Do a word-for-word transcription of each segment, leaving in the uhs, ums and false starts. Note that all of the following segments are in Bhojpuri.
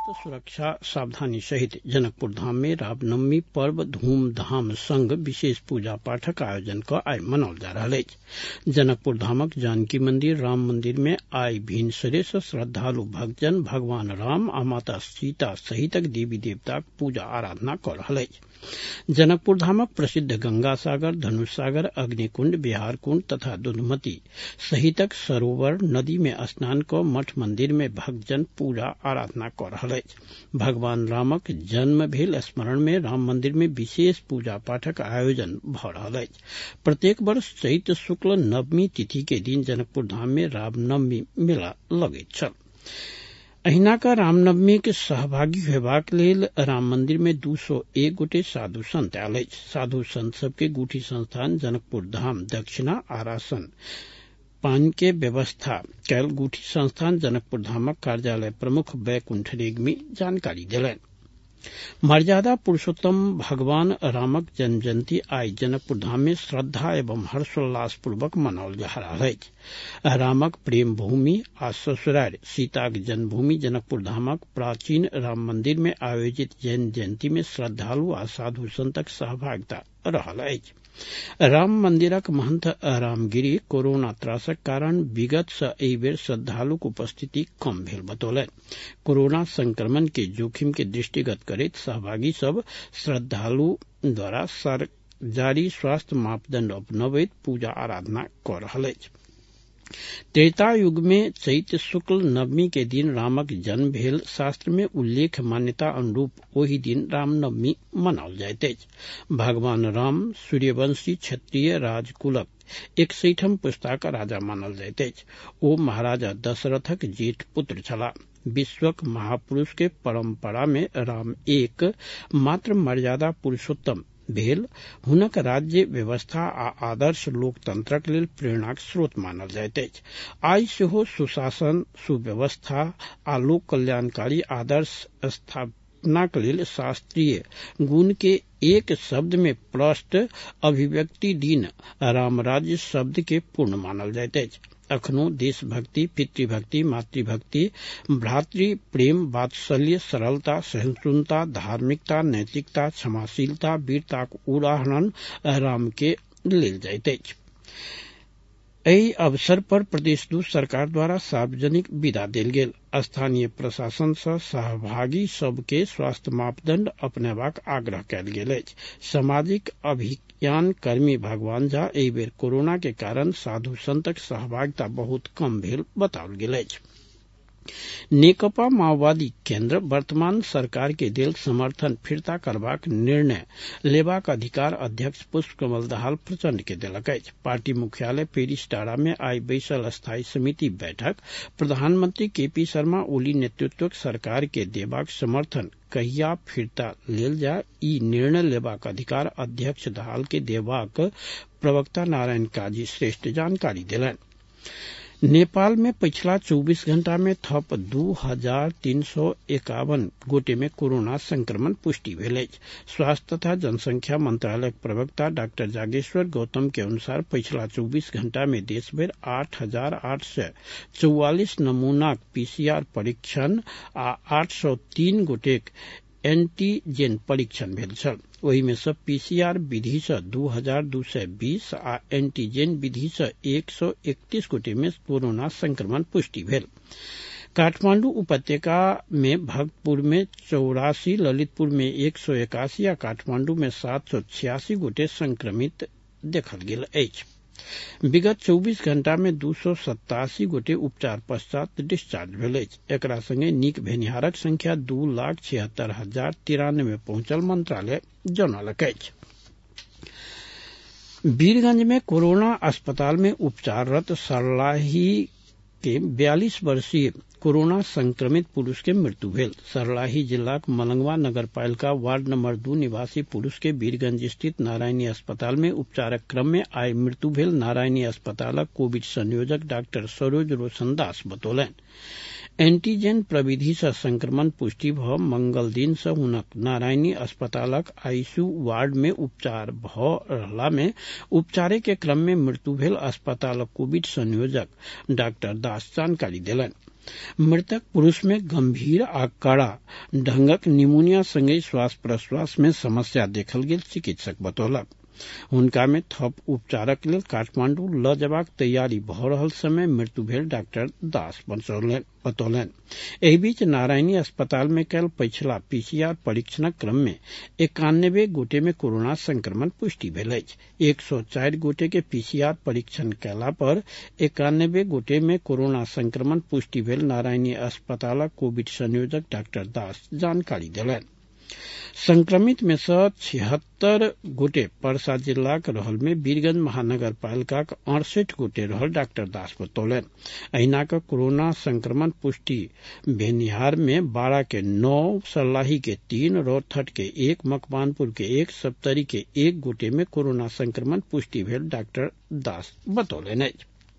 स्वास्थ्य सुरक्षा सावधानी सहित जनकपुर धाम में रामनवमी पर्व धूमधाम संग विशेष पूजा पाठक आयोजन क आइ मनाओल जा रहल अछि। जनकपुर धामक जानकी मंदिर राम मंदिर में आइ भिनसरे सँ श्रद्धालु भक्तजन भगवान राम आ माता सीता सहितक देवी देवताक पूजा आराधना क रहल अछि। जनकपुर धामक प्रसिद्ध गंगा सागर, धनुष सागर, अग्निकुंड, बिहार कुंड तथा दुधमती सहितक सरोवर नदी में स्नान क मठ मंदिर में भक्तजन पूजा आराधना क रहल अछि। भगवान रामक जन्म भेल स्मरण में राम मंदिर में विशेष पूजा पाठक आयोजन भ रहल अछि। प्रत्येक वर्ष चैत शुक्ल नवमी तिथि के दिन जनकपुर धाम में रामनवमी मेला लगैत छल। अहिनाका रामनवमी के सहभागी हेबाक लेल राम मंदिर में दू सौ एक गोटे साधु संत आयल अछि। साधु संत सबके गुठी संस्थान जनकपुर धाम दक्षिणा आरासन पानी के व्यवस्था कैल गुठी संस्थान जनकपुर धामक कार्यालय प्रमुख बैकुंठ रेग्मी जानकारी देलनि। मर्यादा पुरुषोत्तम भगवान रामक जन्म जयंती आई जनकपुर धाम में श्रद्धा एवं हर्षोल्लास पूर्वक मनाओल जा रहल अछि। रामक प्रेम भूमि आ ससुरारि सीताक जन्मभूमि जनकपुर धामक प्राचीन राम मंदिर में आयोजित जैन जयंती में श्रद्धालु आ साधु संतक सहभागिता रहल अछि। राम मंदिरक महंत रामगिरी कोरोना त्रासक कारण विगत सँ एहि बेर श्रद्धालुक उपस्थिति कम भेल बतौलनि। कोरोना संक्रमण के जोखिम के दृष्टिगत करैत सहभागी सब श्रद्धालु द्वारा जारी स्वास्थ्य मापदंड अपनाबैत पूजा आराधना क रहल अछि। त्रेता युग में चैत शुक्ल नवमी के दिन रामक जन्म भेल शास्त्र में उल्लेख मान्यता अनुरूप ओहि दिन रामनवमी मनाओल जाइत अछि। भगवान राम सूर्यवंशी क्षत्रिय राजकुलक एकसठम पुस्ताक राजा मानल जाइत अछि। ओ महाराजा दशरथक जेठ पुत्र छलाह। विश्वक महापुरुष के परंपरा में राम एक मात्र मर्यादा पुरुषोत्तम भेल। हुनक राज्य व्यवस्था आ आदर्श लोकतंत्रक लेल प्रेरणाक स्रोत मानल जाइत अछि। आइ सेहो सुशासन, सुव्यवस्था आ लोक कल्याणकारी आदर्श स्थापनाक लेल शास्त्रीय गुण के एक शब्द में प्रष्ट अभिव्यक्ति दिन रामराज्य शब्द के पूर्ण मानल जाइत अछि। अखनो देशभक्ति, पितृभक्ति, मातृभक्ति, भ्रातृ प्रेम, वात्सल्य, सरलता, सहिष्णुता, धार्मिकता, नैतिकता, क्षमाशीलता, वीरताक उदाहरण राम के लेल जाइत अछि। एहि अवसर पर प्रदेश दू सरकार द्वारा सार्वजनिक विदा देल गेल। स्थानीय प्रशासन सँ सहभागी सब के स्वास्थ्य मापदंड अपनेबाक आग्रह कयल गेल अछि। सामाजिक अभियान कर्मी भगवान झा एहि बेर कोरोना के कारण साधु संतक सहभागिता बहुत कम भेल बताओल गेल अछि। नेकपा माओवादी केंद्र वर्तमान सरकार के देल समर्थन फिरता करबाक निर्णय लेबाक अधिकार अध्यक्ष पुष्प कमल दाहाल प्रचंड के देलक अछि। पार्टी मुख्यालय पेरिस टाड़ा में आई बैसल स्थायी समिति बैठक प्रधानमंत्री के पी शर्मा ओली नेतृत्वक सरकार के देबाक समर्थन कहिया फिरता लेल जाय ई निर्णय लेबाक अधिकार अध्यक्ष दाहाल के देबाक प्रवक्ता नारायण काजी श्रेष्ठ जानकारी देलनि। नेपाल में पिछला चौबीस घंटा में थप दू हजार तीन सौ इक्यावन गोटे में कोरोना संक्रमण पुष्टि भेल अछि। स्वास्थ्य तथा जनसंख्या मंत्रालय प्रवक्ता डॉक्टर जागेश्वर गौतम के अनुसार पिछला चौबीस घंटा में देश भर आठ हजार आठ सय चौवालीस नमूनाक पीसीआर परीक्षण आ आठ सौ तीन गोटेक एंटीजेन परीक्षण भेल छल। ओहि में सँ पीसीआर विधि सँ दू हजार दू सय बीस आ एंटीजेन विधि सँ एक सौ इकतीस गोटे में कोरोना संक्रमण पुष्टि भेल। काठमांडू उपत्यका में भक्तपुर में चौरासी, ललितपुर में एक सौ इक्यासी आ काठमांडू में सात सौ छियासी गोटे संक्रमित देखल गेल अछि। विगत चौबीस घंटा में दू सौ सत्तासी गोटे उपचार पश्चात डिस्चार्ज भेल अछि। एकरा संगे नीक भेनिहारक संख्या दू लाख छिहत्तर हजार तिरानवे पहुंचल मंत्रालय जनौलक अछि। वीरगंज में कोरोना अस्पताल में उपचाररत सरलाही के बयालीस वर्षीय कोरोना संक्रमित पुरुष के मृत्यु भेल। सरलाही जिलाक मलंगवा नगरपालिका वार्ड नंबर दू निवासी पुरुष के वीरगंज स्थित नारायणी अस्पताल में उपचारक क्रम में आई मृत्यु भेल। नारायणी अस्पतालक कोविड संयोजक डॉक्टर सरोज रोशन दास बतौलनि। एंटीजेन प्रविधि सँ संक्रमण पुष्टि भ मंगल दिन सँ हुनक नारायणी अस्पतालक आईसीयू वार्ड में उपचार भ रहला में उपचारे के क्रम में मृत्यु भेल। अस्पतालक कोविड संयोजक डॉक्टर दास जानकारी देलनि। मृतक पुरुष में गंभीर आ कड़ा ढंगक निमोनिया संगे श्वास प्रश्वास में समस्या देखल गेल चिकित्सक बतौलक। हुनका में थप उपचारक लेल काठमांडू ल जबाक तैयारी भ रहल समय मृत्यु भेल डॉक्टर दास बतौलनि। एहि बीच नारायणी अस्पताल में कल पछिला पीसीआर परीक्षणक क्रम में इक्यानबे गोटे में कोरोना संक्रमण पुष्टि भेल अछि। एक सौ चारि गोटे के पीसीआर परीक्षण कयला पर इक्यानबे गोटे में कोरोना संक्रमण पुष्टि भेल नारायणी अस्पतालक कोविड संयोजक डॉक्टर दास जानकारी देलनि। संक्रमित में से छिहत्तर गोटे परसा जिलाक रहल में वीरगंज महानगर पालिकाक अड़सठ गोटे रहल डॉक्टर दास बतौलनि। अहिना क कोरोना संक्रमण पुष्टि भेनिहार में बारह के नौ, सल्लाही के तीन, रौथट के एक, मकवानपुर के एक, सप्तरी के एक गोटे में कोरोना संक्रमण पुष्टि भेल डॉक्टर दास बतौलनि।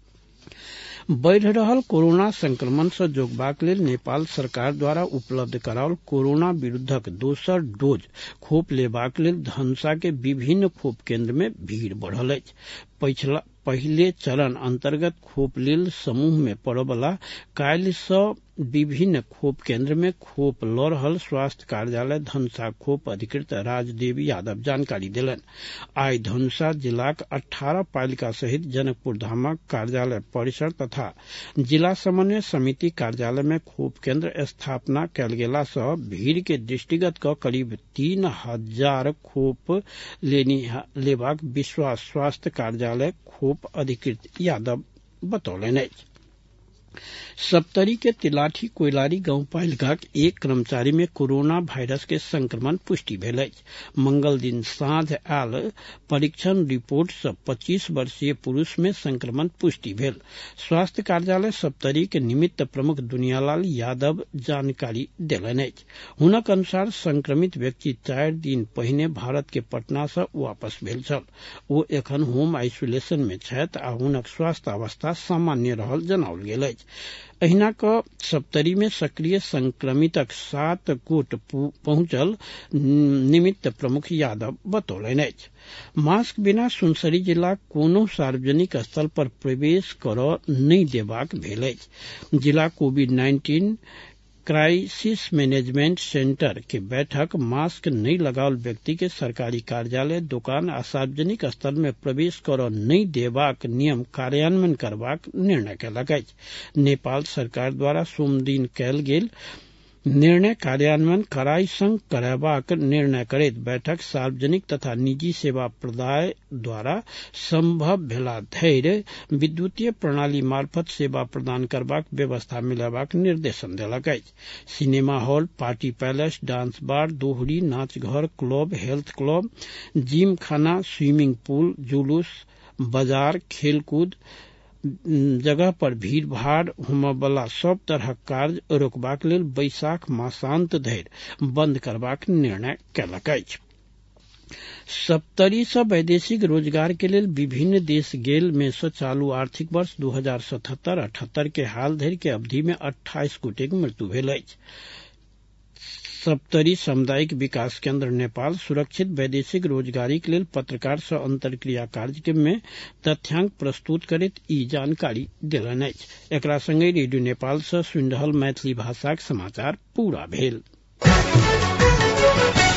बढ़ि रहल कोरोना संक्रमण सँ जोगबाक लेल नेपाल सरकार द्वारा उपलब्ध कराओल कोरोना विरुद्धक दोसर डोज खोप लेबाक लेल धनुषा के विभिन्न खोप केन्द्र में भीड़ बढ़ल अछि। पछिला पहिले चरण अंतर्गत खोप लेल समूह में पड़वला काल्हि सँ विभिन्न खोप केन्द्र में खोप ल रहल स्वास्थ्य कार्यालय धनुषा खोप अधिकृत राजदेवी यादव जानकारी देलनि। आइ धनुषा जिलाक अठारह पालिका सहित जनकपुर धामक कार्यालय परिसर तथा जिला समन्वय समिति कार्यालय में खोप केन्द्र स्थापना कयल गेला सँ भीड़ के दृष्टिगत क करीब तीन हजार खोप लेबाक विश्वास स्वास्थ्य कार्यालय खोप अधिकृत यादव बतौलनि अछि। सप्तरी के तिलाठी कोइलारी गांव पालिका के एक कर्मचारी में कोरोना वायरस के संक्रमण पुष्टि भेल अछि। मंगल दिन साँझ आयल परीक्षण रिपोर्ट से पच्चीस वर्षीय पुरुष में संक्रमण पुष्टि भेल। स्वास्थ्य कार्यालय सप्तरी के निमित्त प्रमुख दुनियालाल यादव जानकारी देलनि अछि। हुनक अनुसार संक्रमित व्यक्ति चारि दिन पहिने भारत के पटना से वापस भेल छल। ओ एखन होम आइसोलेशन में छथि आ हुनक स्वास्थ्य अवस्था सामान्य रहल जनाओल गेल अछि। अहिना क सप्तरी में सक्रिय संक्रमितक सात गोट पहुंचल निमित्त प्रमुख यादव बतौलनि अछि। मास्क बिना सुनसरी जिला कोनो सार्वजनिक स्थल पर प्रवेश करऽ नहि देबाक भेल अछि। जिला covid nineteen crisis management centre के बैठक मास्क नहीं लगाओल व्यक्ति के सरकारी कार्यालय, दुकान आ सार्वजनिक स्थल में प्रवेश करऽ नहीं देबाक नियम कार्यान्वयन करबाक निर्णय कयलक अछि। नेपाल सरकार द्वारा सोम दिन कयल गेल निर्णय कार्यान्वयन कड़ाई संग करबाक निर्णय करैत बैठक सार्वजनिक तथा निजी सेवा प्रदाय द्वारा संभव भेला धरि विद्युतीय प्रणाली मार्फत सेवा प्रदान करबाक व्यवस्था मिलाबाक निर्देशन देलक अछि। Cinema hall, party palace, dance bar, दोहरी, नाच घर, क्लब, हेल्थ क्लब, जिम खाना, स्विमिंग पूल, जुलूस, बाजार, खेलकूद जगह पर भीड़ भाड़ होमयवला सब तरहक कार्य रोकबाक लेल बैसाख मासांत धरि बंद करबाक निर्णय कयलक अछि। सप्तरी सँ वैदेशिक रोजगार के लेल विभिन्न देश गेल में से चालू आर्थिक वर्ष दू हजार सतहत्तर अठहत्तर के हाल धरि के अवधि में अट्ठाईस गोटे के मृत्यु भेल अछि। सप्तरी सामुदायिक विकास केंद्र नेपाल सुरक्षित वैदेशिक रोजगारी के लेल पत्रकार सँ अंतर्क्रिया कार्यक्रम में तथ्यांक प्रस्तुत करैत ई जानकारी देलनि अछि। एकरा संगे रेडियो नेपाल सँ सुनि रहल मैथिली भाषाक समाचार पूरा भेल।